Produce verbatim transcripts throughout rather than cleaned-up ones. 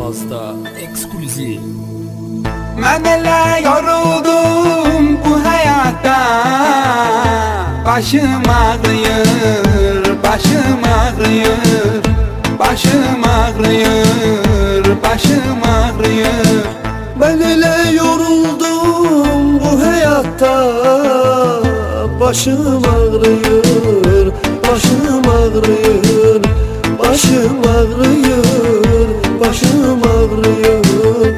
Sazda ekskluziv. Mən elə yoruldum bu həyatda. Başım ağrıyır, başım ağrıyır, başım ağrıyır, başım ağrıyır. Ben elə yoruldum bu həyatda. Başım ağrıyır, başım ağrıyır, başım ağrıyır, başım ağrıyır.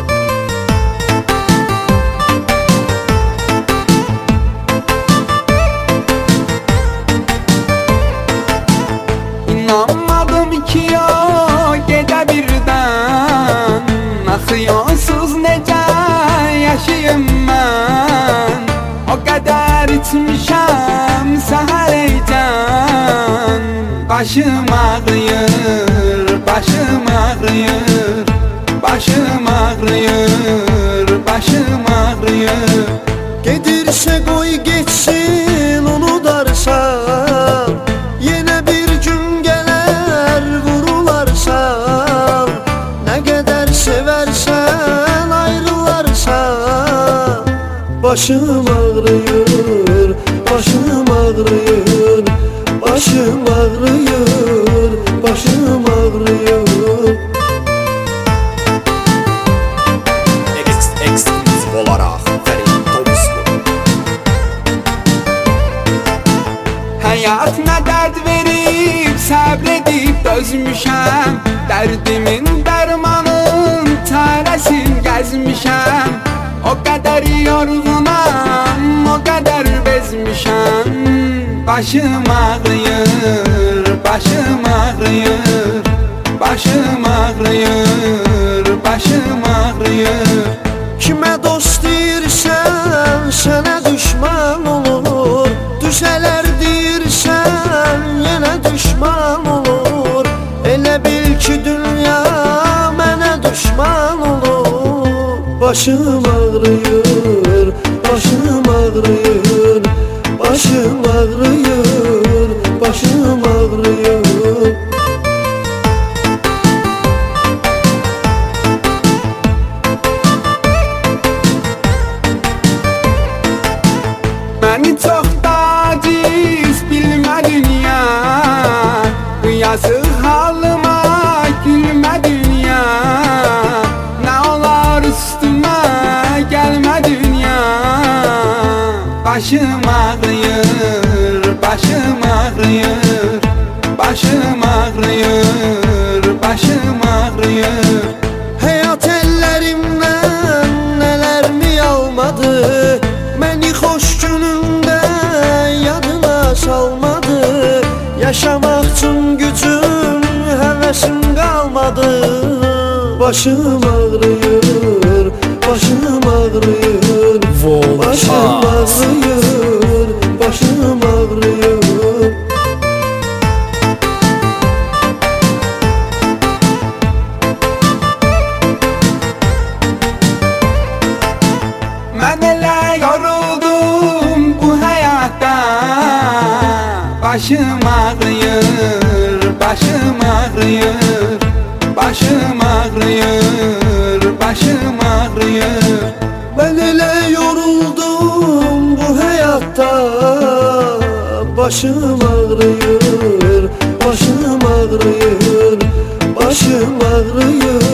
İnanmadım ki o gedə birdən. Axı yonsuz necə yaşayım mən? O qədər içmişəm səhərəcən. Başım ağrıyır, başım ağrıyır, başım ağrıyır, başım ağrıyır. Gedirsə qoy geçsin, unudarsan. Yenə bir gün gələr vurularsan. Nə qədər sevərsən ayrılarsan. Başım ağrıyır, başım ağrıyır, başım ağrıyır, başım ağrıyır. Ekskluziv olaraq Fərid Tomslu. Həyat nə dərd verib, səbr edib dözmüşəm. Dərdimin dərmanın çarəsin gəzmişəm. O qədər yorğunam, o qədər bezmişəm. Başım ağrıyır, başım ağrıyır, başım ağrıyır, başım ağrıyır. Kimə dost deyirsən, sənə düşman olur. Düzələr deyirsən, yenə düşman olur. Elə bil ki dünya mənə düşman olur. Başım ağrıyır, başım ağrıyır, başım ağrıyır, başım ağrıyır. Məni çox da aciz bilmə dünya. Bu yazıq halıma gülmə dünya. Nə olar üstümə gəlmə dünya. Başım ağrıyır, başım ağrıyır, başım ağrıyır, başım ağrıyır. Həyat əllərimdən nələr mi almadı? Məni xoş günündə yadına salmadı. Yaşamaq üçün gücüm, həvəsim qalmadı. Başım ağrıyır, başım ağrıyır, başım ağrıyır, başım ağrıyır. Mən elə yoruldum bu həyatda. Başım ağrıyır, başım ağrıyır, başım ağrıyır, başım ağrıyır. Ben elə yoruldum bu həyatda. Başım ağrıyır, başım ağrıyır, başım ağrıyır,